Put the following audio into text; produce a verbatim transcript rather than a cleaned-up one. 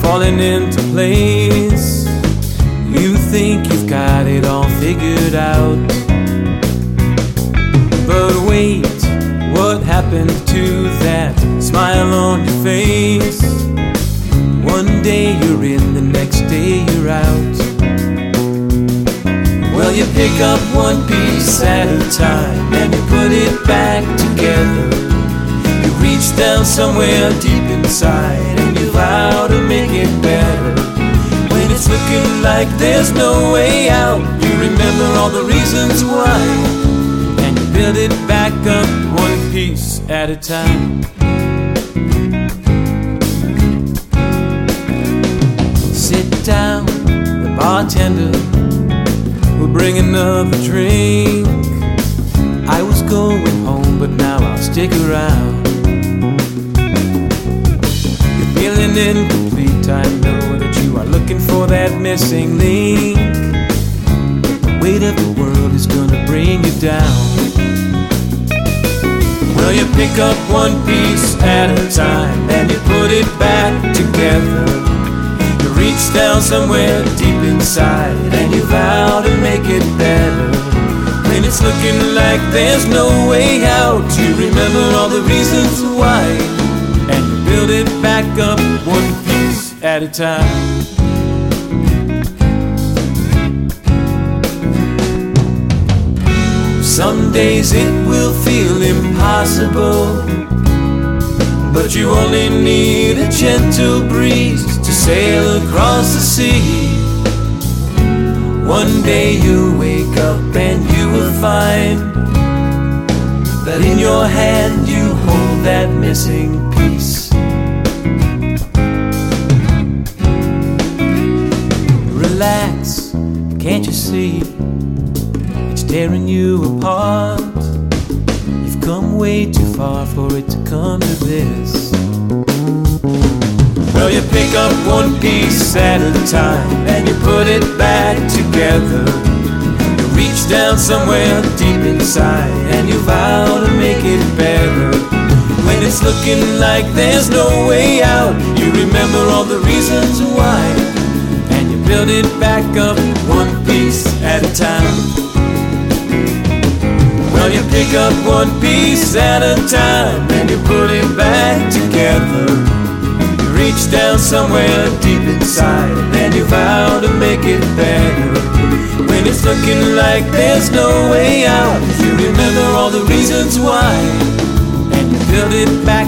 falling into place. You think you've got it all figured out, but wait, what happened to that smile on your face? One day you're in, the next day you're out. Well, you pick up one piece at a time and you put it back together. You reach down somewhere deep inside and you vow to make it better. When it's looking like there's no way out, you remember all the reasons why, and you build it back up one piece at a time. Sit down, the bartender will bring another drink. I was going home, but now I'll stick around. You're feeling incomplete, I know that you are looking for that missing link. The weight of the world is gonna bring you down. Well, you pick up one piece at a time and you put it back together. You reach down somewhere deep inside and you vow to make it better. When it's looking like there's no way out, you remember all the reasons why, and you build it back up one piece at a time. Some days it will feel impossible, but you only need a gentle breeze to sail across the sea. One day you'll wake up and you will find that in your hand you hold that missing piece. Relax, can't you see? It's tearing you apart. You've come way too far for it to come to this. Well, you pick up one piece at a time and you put it back together. You reach down somewhere deep inside and you vow to make it better. When it's looking like there's no way out, you remember all the reasons why, and you build it back up one piece at a time. Well, you pick up one piece at a time and you put it back together. Reach down somewhere deep inside and you vow to make it better. When it's looking like there's no way out, you remember all the reasons why, and you build it back